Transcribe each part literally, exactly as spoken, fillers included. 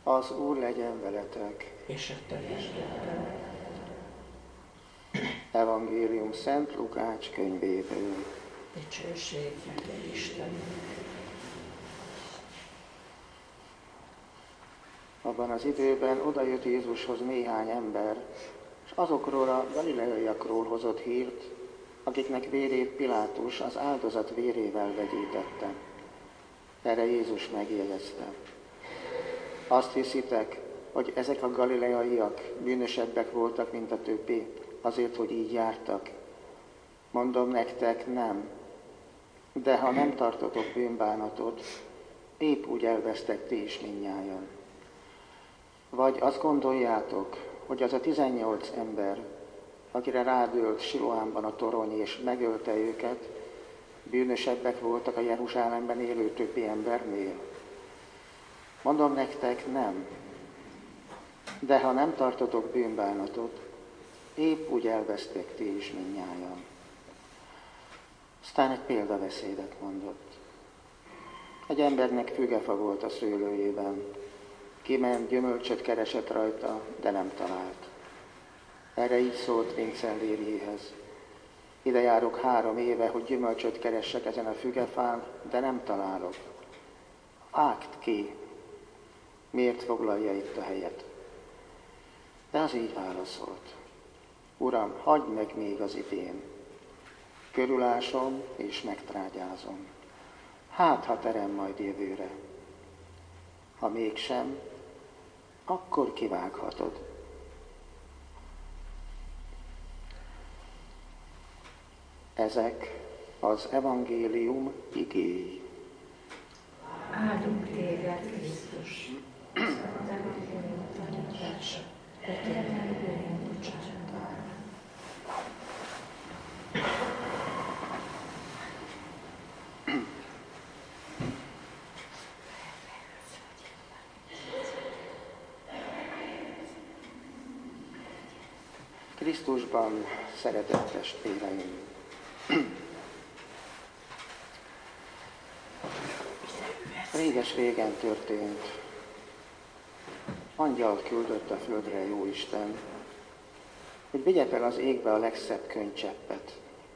Az Úr legyen veletek. És a te Istened. Evangélium Szent Lukács könyvéből. Dicsőség neked, Istenünk. Abban az időben odajött Jézushoz néhány ember, és azokról a galileaiakról hozott hírt, akiknek vérét Pilátus az áldozat vérével vegyítette. Erre Jézus megjegyezte: azt hiszitek, hogy ezek a galileaiak bűnösebbek voltak, mint a többi, azért, hogy így jártak? Mondom nektek, nem. De ha nem tartotok bűnbánatot, épp úgy elvesztek ti is mindnyájan. Vagy azt gondoljátok, hogy az a tizennyolc ember, akire rádőlt Siloánban a torony és megölte őket, bűnösebbek voltak a Jeruzsálemben élő többi embernél? Mondom nektek, nem. De ha nem tartotok bűnbánatot, épp úgy elvesztek ti is mindnyájan. Aztán egy példabeszédet mondott. Egy embernek fügefa volt a szőlőjében. Kiment, gyümölcsöt keresett rajta, de nem talált. Erre így szólt Vincellériéhez: ide járok három éve, hogy gyümölcsöt keressek ezen a fügefán, de nem találok. Vágd ki, miért foglalja itt a helyet? De az így válaszolt: Uram, hagyd meg még az idén. Körülásom és megtrágyázom. Hát, ha terem majd jövőre. Ha mégsem, akkor kivághatod. Ezek az evangélium igéi. Áldunk téged, Krisztus. Az evangélium tanítása, de tényleg bűnünk bocsánatára. Krisztusban szeretett testvéreim! Réges-régen történt. Angyalt küldött a földre Jóisten, hogy vigye fel az égbe a legszebb könycseppet.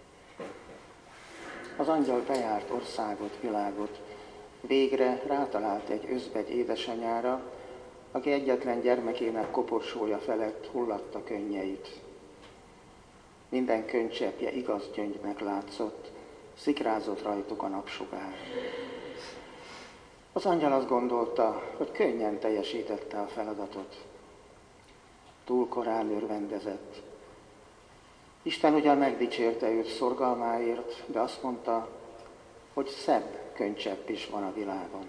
Az angyal bejárt országot, világot, végre rátalált egy özvegy édesanyára, aki egyetlen gyermekének koporsója felett hullatta könnyeit. Minden könycseppje igaz gyöngynek látszott, szikrázott rajtuk a napsugár. Az angyal azt gondolta, hogy könnyen teljesítette a feladatot. Túl korán örvendezett. Isten ugyan megdicsérte őt szorgalmáért, de azt mondta, hogy szebb könycsepp is van a világon.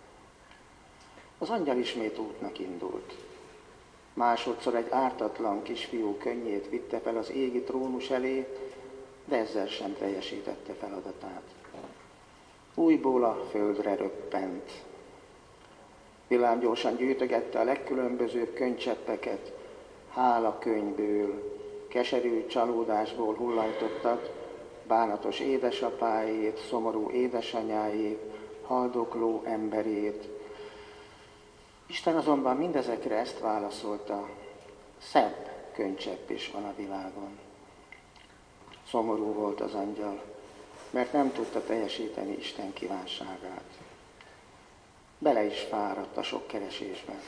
Az angyal ismét útnak indult. Másodszor egy ártatlan kisfiú könnyét vitte fel az égi trónus elé, de ezzel sem teljesítette feladatát. Újból a földre röppent. Villámgyorsan gyűjtögette a legkülönbözőbb könycseppeket, hálakönyvből, keserű csalódásból hullajtottak, bánatos édesapáét, szomorú édesanyáét, haldokló emberét. Isten azonban mindezekre ezt válaszolta: szebb könycsepp is van a világon. Szomorú volt az angyal, mert nem tudta teljesíteni Isten kívánságát. Bele is fáradt a sok keresésben.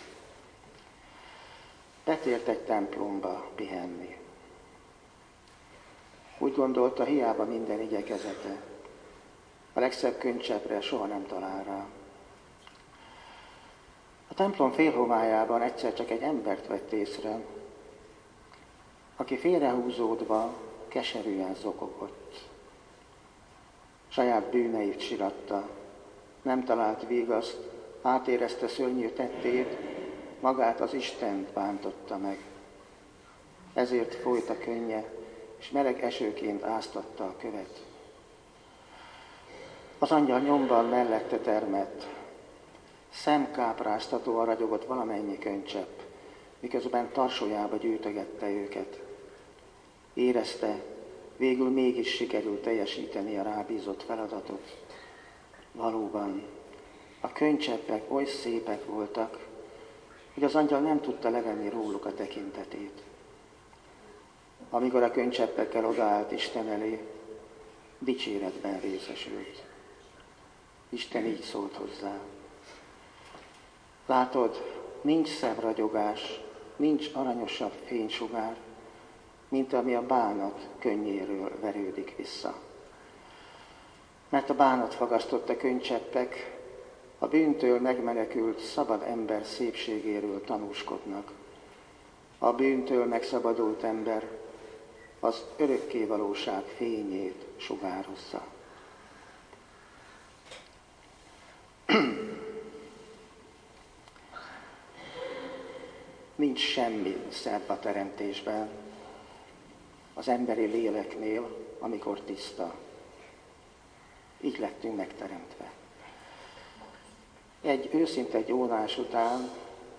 Betért egy templomba pihenni. Úgy gondolta, hiába minden igyekezete, a legszebb könycseppre soha nem talál rá. A templom félhomályában egyszer csak egy embert vett észre, aki félrehúzódva keserűen zokogott. Saját bűneit siratta, nem talált vigaszt, átérezte szörnyű tettét, magát az Istent bántotta meg. Ezért folyt a könnye, és meleg esőként áztatta a követ. Az angyal nyomban mellette termett, szemkápráztatóan ragyogott valamennyi könycsepp, miközben tarsójába gyűjtögette őket. Érezte, végül mégis sikerült teljesíteni a rábízott feladatot. Valóban, a könycseppek oly szépek voltak, hogy az angyal nem tudta levenni róluk a tekintetét. Amikor a könycseppekkel odaállt Isten elé, dicséretben részesült. Isten így szólt hozzá. Látod, nincs szebb ragyogás, nincs aranyosabb fénysugár, mint ami a bánat könnyéről verődik vissza. Mert a bánat fagasztott a könycseppek, a bűntől megmenekült szabad ember szépségéről tanúskodnak. A bűntől megszabadult ember az örökkévalóság fényét sugározza. Nincs semmi szebb a teremtésben, az emberi léleknél, amikor tiszta. Így lettünk megteremtve. Egy őszinte gyónás után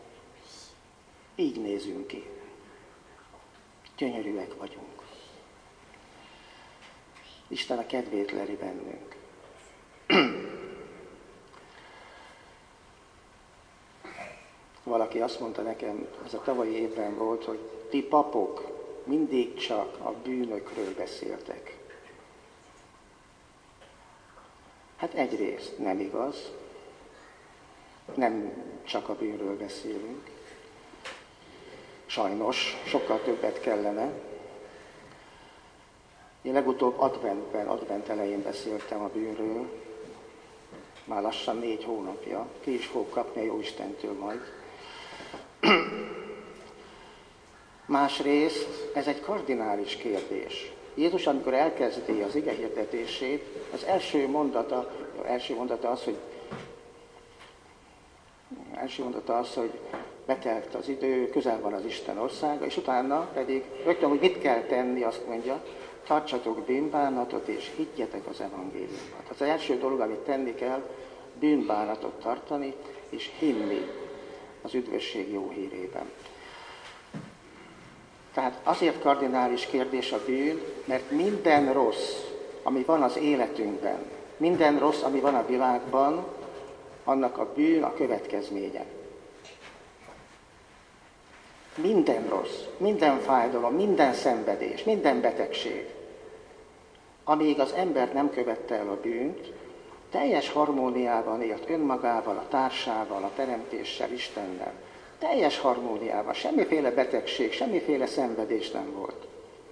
így nézünk ki. Gyönyörűek vagyunk. Isten a kedvét leli bennünk. Valaki azt mondta nekem, ez a tavalyi évben volt, hogy ti papok mindig csak a bűnökről beszéltek. Hát egyrészt nem igaz, nem csak a bűnről beszélünk. Sajnos, sokkal többet kellene. Én legutóbb adventben, advent elején beszéltem a bűnről, már lassan négy hónapja, ki is fog kapni a Jóistentől majd. Másrészt ez egy kardinális kérdés. Jézus, amikor elkezdi az ige hirdetését, az első mondata, az első mondata az, hogy első mondata az, hogy betelt az idő, közel van az Isten országa, és utána pedig rögtön, hogy mit kell tenni, azt mondja, tartsatok bűnbánatot, és higgyetek az evangéliumban. Az első dolog, amit tenni kell, bűnbánatot tartani, és hinni az üdvösség jó hírében. Tehát azért kardinális kérdés a bűn, mert minden rossz, ami van az életünkben, minden rossz, ami van a világban, annak a bűn a következménye. Minden rossz, minden fájdalom, minden szenvedés, minden betegség. Amíg az ember nem követte el a bűnt, teljes harmóniában élt önmagával, a társával, a teremtéssel, Istennel. Teljes harmóniában, semmiféle betegség, semmiféle szenvedés nem volt.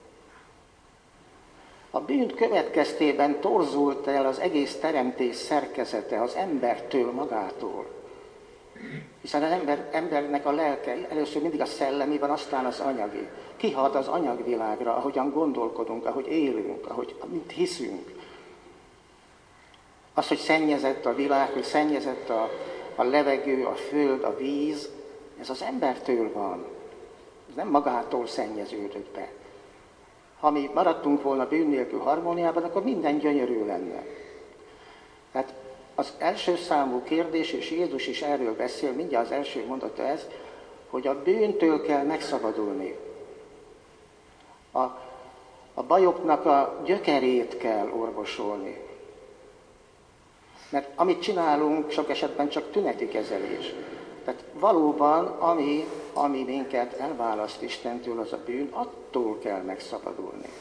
A bűn következtében torzult el az egész teremtés szerkezete az embertől magától. Hiszen az ember, embernek a lelke először mindig a szellemi van, aztán az anyagi. Kihat az anyagvilágra, ahogyan gondolkodunk, ahogy élünk, ahogy mint hiszünk. Az, hogy szennyezett a világ, hogy szennyezett a, a levegő, a föld, a víz, ez az embertől van. Ez nem magától szennyeződött be. Ha mi maradtunk volna bűn nélkül harmóniában, akkor minden gyönyörű lenne. Tehát az első számú kérdés, és Jézus is erről beszél, mindjárt az első mondata ez, hogy a bűntől kell megszabadulni. A, a bajoknak a gyökerét kell orvosolni. Mert amit csinálunk, sok esetben csak tüneti kezelés. Tehát valóban, ami, ami minket elválaszt Istentől, az a bűn, attól kell megszabadulni.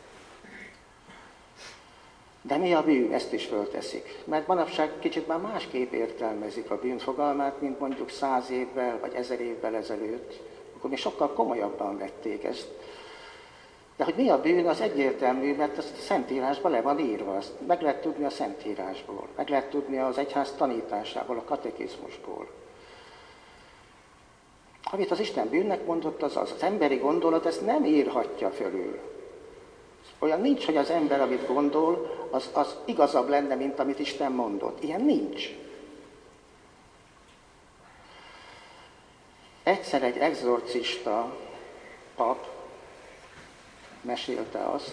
De mi a bűn? Ezt is fölteszik. Mert manapság kicsit már másképp értelmezik a bűn fogalmát, mint mondjuk száz évvel, vagy ezer évvel ezelőtt. Akkor még sokkal komolyabban vették ezt. De hogy mi a bűn, az egyértelmű, mert azt a Szentírásban le van írva. Azt meg lehet tudni a Szentírásból, meg lehet tudni az egyház tanításából, a katekizmusból. Amit az Isten bűnnek mondott, az az. Az emberi gondolat ezt nem írhatja fölül. Olyan nincs, hogy az ember, amit gondol, az, az igazabb lenne, mint amit Isten mondott. Ilyen nincs. Egyszer egy exorcista pap mesélte azt,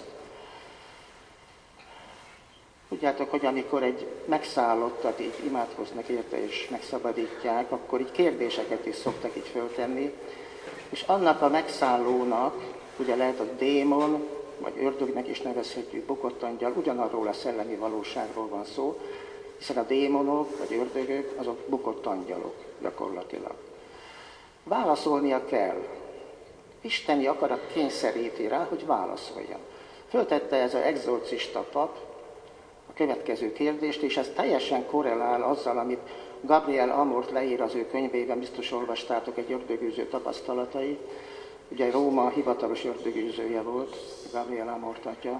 tudjátok, hogy amikor egy megszállottat így imádkoznak érte és megszabadítják, akkor így kérdéseket is szoktak így föltenni, és annak a megszállónak, ugye lehet a démon, vagy ördögnek is nevezhetjük, bukott angyal, ugyanarról a szellemi valóságról van szó, hiszen a démonok, vagy ördögök, azok bukott angyalok gyakorlatilag. válaszolnia kell. Isteni akarat kényszeríti rá, hogy válaszoljon. Föltette ez az exorcista pap a következő kérdést, és ez teljesen korrelál azzal, amit Gabriel Amort leír az ő könyvében, biztos olvastátok, egy ördögűző tapasztalatai. Ugye Róma hivatalos ördögűzője volt, Gabriel Amort atya,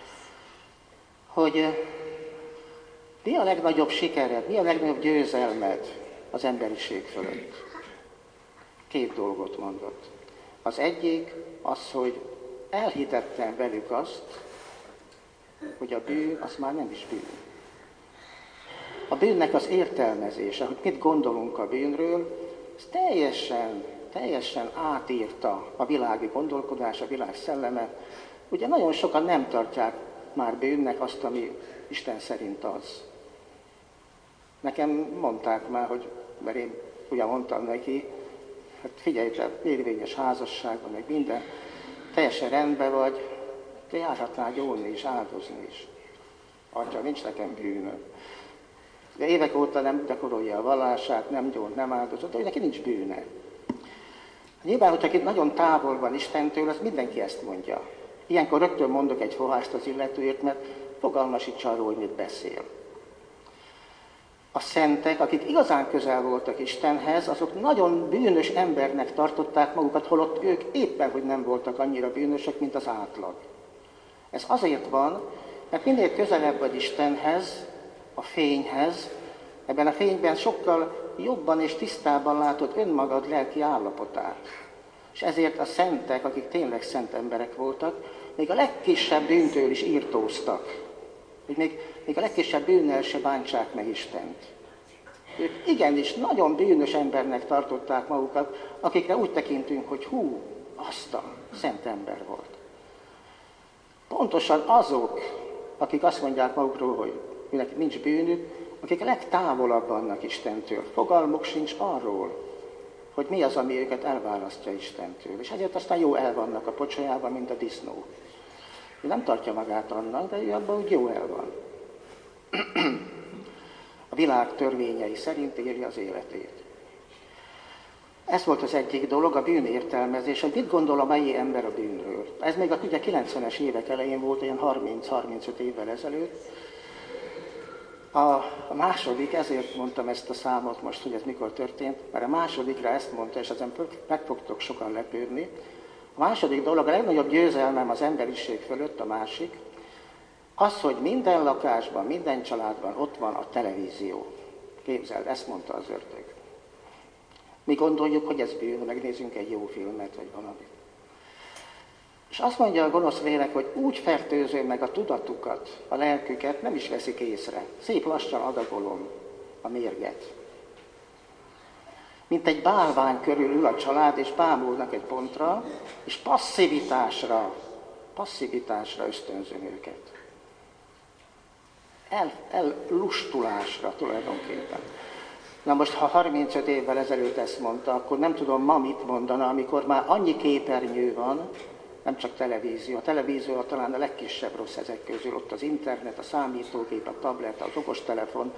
hogy mi a legnagyobb sikered, mi a legnagyobb győzelmed az emberiség fölött? Két dolgot mondott. Az egyik az, hogy elhitettem velük azt, hogy a bűn az már nem is bűn. A bűnnek az értelmezése, hogy mit gondolunk a bűnről, ez teljesen, teljesen átírta a világi gondolkodás, a világ szelleme. Ugye nagyon sokan nem tartják már bűnnek azt, ami Isten szerint az. Nekem mondták már, hogy, mert én ugye mondtam neki, hát figyelj, te érvényes házasságban, meg minden, teljesen rendben vagy, te járhatnál gyónni is, áldozni is. Atya, nincs nekem bűnöm. De évek óta nem gyakorolja a vallását, nem gyónt, nem áldozott, de neki nincs bűne. Nyilván, hogyha itt nagyon távol van Istentől, az mindenki ezt mondja. Ilyenkor rögtön mondok egy fohást az illetőért, mert fogalmasíts arról, hogy mit beszél. A szentek, akik igazán közel voltak Istenhez, azok nagyon bűnös embernek tartották magukat, holott ők éppen, hogy nem voltak annyira bűnösek, mint az átlag. Ez azért van, mert minél közelebb vagy Istenhez, a fényhez, ebben a fényben sokkal jobban és tisztábban látod önmagad lelki állapotát. És ezért a szentek, akik tényleg szent emberek voltak, még a legkisebb bűntől is írtóztak. Hogy még, még a legkisebb bűnnel se bántsák meg Istent. Ők igenis nagyon bűnös embernek tartották magukat, akikre úgy tekintünk, hogy hú, azt a szent ember volt. Pontosan azok, akik azt mondják magukról, hogy mindenki nincs bűnük, akik a legtávolabb vannak Istentől. Fogalmuk sincs arról, hogy mi az, ami őket elválasztja Istentől. És ezért aztán jó el vannak a pocsolyában, mint a disznó. Ő nem tartja magát annak, de ő abban úgy jó el van. A világ törvényei szerint éli az életét. Ez volt az egyik dolog, a bűn értelmezés, hogy mit gondol a mai ember a bűnről. Ez még a ugye kilencvenes évek elején volt, olyan harminc-harmincöt évvel ezelőtt. A, a második, ezért mondtam ezt a számot most, hogy ez mikor történt, mert a másodikra ezt mondta, és ezen meg fogtok sokan lepődni. A második dolog, a legnagyobb győzelmem az emberiség fölött, a másik, az, hogy minden lakásban, minden családban ott van a televízió. Képzeld, ezt mondta az ördög. Mi gondoljuk, hogy ez bűn, megnézzünk egy jó filmet, vagy valamit. És azt mondja a gonosz lélek, hogy úgy fertőzöm meg a tudatukat, a lelküket, nem is veszik észre. Szép lassan adagolom a mérget. Mint egy bálvány körül ül a család, és bámulnak egy pontra, és passzivitásra, passzivitásra ösztönzöm őket. El, ellustulásra tulajdonképpen. Na most, ha harmincöt évvel ezelőtt ezt mondta, akkor nem tudom ma mit mondana, amikor már annyi képernyő van, nem csak televízió. A televízió talán a legkisebb rossz ezek közül, ott az internet, a számítógép, a tablet, az okostelefon.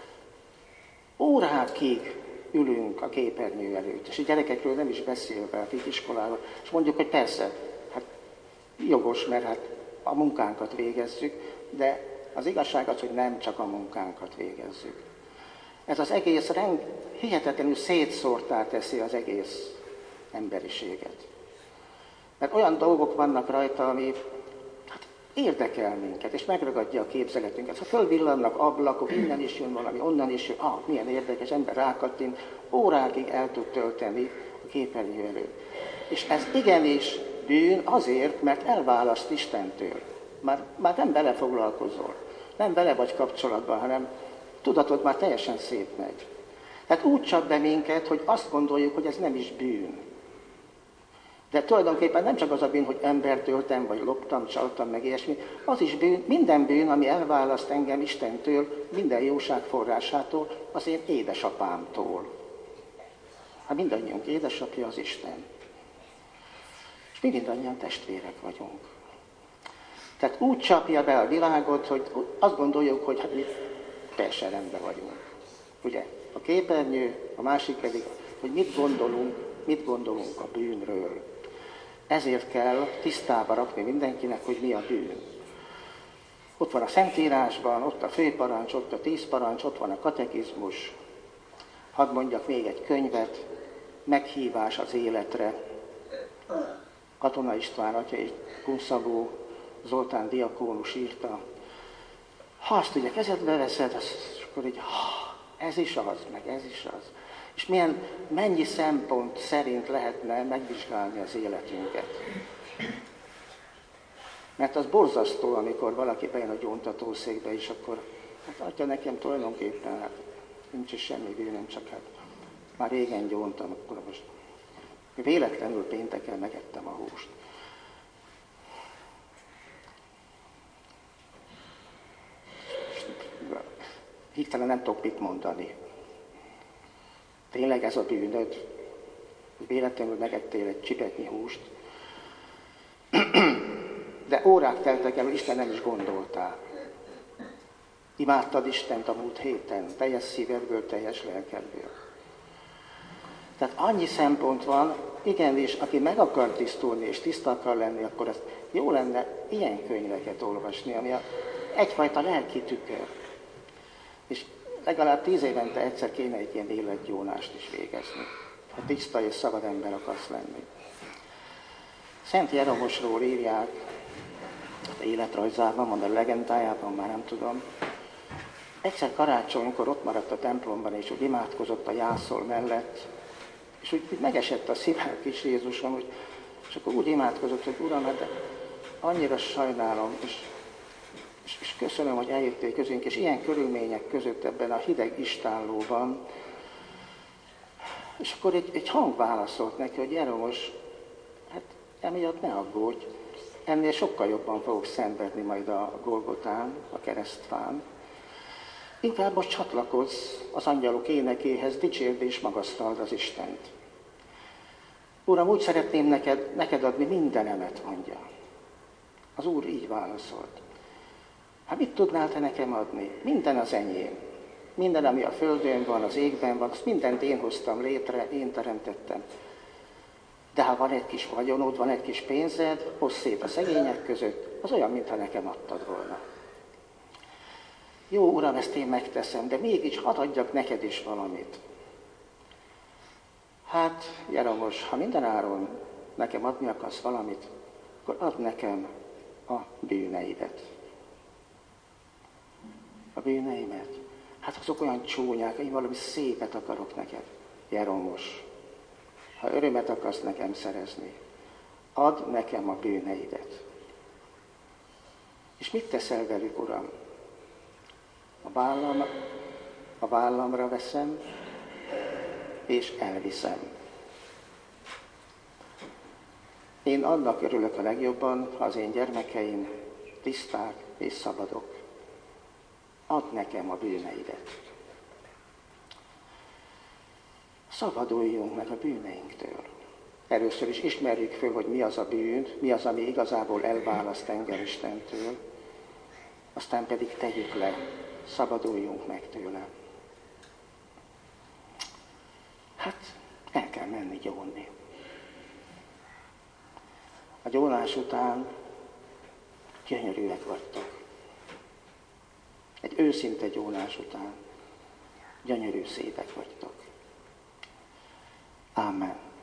Órákig ülünk a képernyő előtt, és a gyerekekről nem is beszélve, akik iskolában, és mondjuk, hogy persze, hát jogos, mert hát a munkánkat végezzük, de az igazság az, hogy nem csak a munkánkat végezzük. Ez az egész rend hihetetlenül szétszórtá teszi az egész emberiséget. Mert olyan dolgok vannak rajta, ami hát, érdekel minket, és megragadja a képzeletünket. Ha fölvillannak ablakok, innen is jön valami, onnan is jön, ah, milyen érdekes, ember rákattint, órákig el tud tölteni a képernyő előtt. És ez igenis bűn azért, mert elválaszt Istentől. Már, már nem belefoglalkozol, nem vele vagy kapcsolatban, hanem tudatod már teljesen szétmegy. Tehát úgy csap be minket, hogy azt gondoljuk, hogy ez nem is bűn. De tulajdonképpen nem csak az a bűn, hogy embert öltem, vagy loptam, csaltam, meg ilyesmi, az is bűn, minden bűn, ami elválaszt engem Istentől, minden jóság forrásától, az én édesapámtól. Hát mindannyiunk édesapja az Isten. És mi mindannyian testvérek vagyunk. Tehát úgy csapja be a világot, hogy azt gondoljuk, hogy hát mi teljesen rendben vagyunk. Ugye? A képernyő, a másik pedig, hogy mit gondolunk mit gondolunk a bűnről. Ezért kell tisztába rakni mindenkinek, hogy mi a bűn. Ott van a Szentírásban, ott a főparancs, ott a tíz parancs, ott van a katekizmus. Hadd mondjak még egy könyvet, Meghívás az életre. Katona István atya és Kunszagó Zoltán diakónus írta. Ha azt ugye kezedbe veszed, az, akkor így, ez is az, meg ez is az. És milyen, mennyi szempont szerint lehetne megvizsgálni az életünket. Mert az borzasztó, amikor valaki bejön a gyóntatószékbe, és akkor, hát atya, nekem tulajdonképpen, hát nincs is semmi bűnöm, csak hát már régen gyóntam, akkor most véletlenül pénteken megettem a húst. Hirtelen nem tudok mit mondani. Tényleg ez a bűnöd, hogy véletlenül megettél egy csipetnyi húst. De órák teltek el, hogy Isten nem is gondoltál. Imádtad Istent a múlt héten, teljes szívedből, teljes lelkedből. Tehát annyi szempont van, igenis, aki meg akar tisztulni és tiszta akar lenni, akkor ez jó lenne ilyen könyveket olvasni, ami a, egyfajta lelki tükör. És legalább tíz évente egyszer kéne egy ilyen életgyónást is végezni, ha tiszta és szabad ember akarsz lenni. Szent Jeromosról írják, az életrajzában, mond a legendájában, már nem tudom. Egyszer karácsonykor ott maradt a templomban, és úgy imádkozott a jászol mellett, és úgy, úgy megesett a szívem kis Jézusom, hogy, és akkor úgy imádkozott, hogy Uram, hát de annyira sajnálom, és, és, és köszönöm, hogy eljöttél közénk, és ilyen körülmények között ebben a hideg istállóban. És akkor egy, egy hang válaszolt neki, hogy Jeromos, hát emiatt ne aggódj, ennél sokkal jobban fogok szenvedni majd a Golgotán, a keresztfán. Inkább most csatlakozz az angyalok énekéhez, dicsérd és magasztald az Istent. Uram, úgy szeretném neked, neked adni mindenemet, mondja. Az Úr így válaszolt. Hát mit tudnál te nekem adni? Minden az enyém. Minden, ami a földön van, az égben van, azt mindent én hoztam létre, én teremtettem. De ha van egy kis vagyonod, van egy kis pénzed, hozz szét a szegények között, az olyan, mintha nekem adtad volna. Jó, Uram, ezt én megteszem, de mégis hadd adjak neked is valamit. Hát, Jeromos, ha mindenáron nekem adni akarsz valamit, akkor add nekem a bűneidet. A bűneimet? Hát azok olyan csúnyák, én valami szépet akarok neked. Jeromos, ha örömet akarsz nekem szerezni, add nekem a bűneidet. És mit teszel velük, Uram? A, vállam, a vállamra veszem, és elviszem. Én annak örülök a legjobban, ha az én gyermekeim tiszták és szabadok. Add nekem a bűneidet. Szabaduljunk meg a bűneinktől. Először is ismerjük föl, hogy mi az a bűn, mi az, ami igazából elválaszt engem Istentől, aztán pedig tegyük le, szabaduljunk meg tőle. Hát, el kell menni gyónni. A gyónás után gyönyörűek vagytok. Egy őszinte gyónás után gyönyörű szépek vagytok. Amen.